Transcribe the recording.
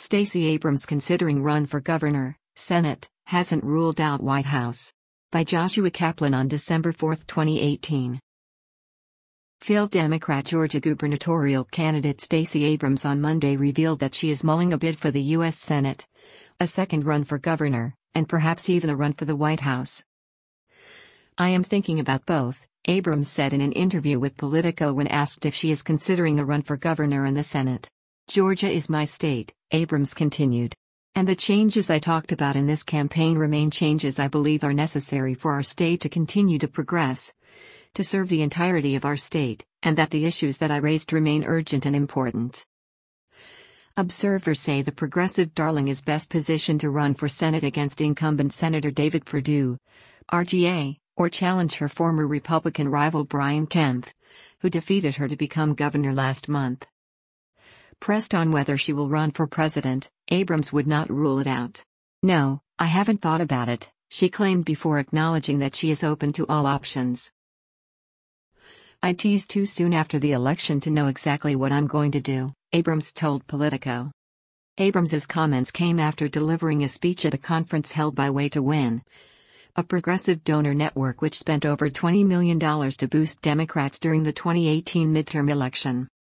Stacey Abrams considering run for governor, Senate, hasn't ruled out White House. By Joshua Kaplan on December 4, 2018. Failed Democrat Georgia gubernatorial candidate Stacey Abrams on Monday revealed that she is mulling a bid for the U.S. Senate, a second run for governor, and perhaps even a run for the White House. "I am thinking about both," Abrams said in an interview with Politico when asked if she is considering a run for governor and the Senate. "Georgia is my state," Abrams continued. "And the changes I talked about in this campaign remain changes I believe are necessary for our state to continue to progress, to serve the entirety of our state, and that the issues that I raised remain urgent and important." Observers say the progressive darling is best positioned to run for Senate against incumbent Senator David Perdue, RGA, or challenge her former Republican rival Brian Kemp, who defeated her to become governor last month. Pressed on whether she will run for president, Abrams would not rule it out. "No, I haven't thought about it," she claimed before acknowledging that she is open to all options. "I teased too soon after the election to know exactly what I'm going to do," Abrams told Politico. Abrams's comments came after delivering a speech at a conference held by Way to Win, a progressive donor network which spent over $20 million to boost Democrats during the 2018 midterm election.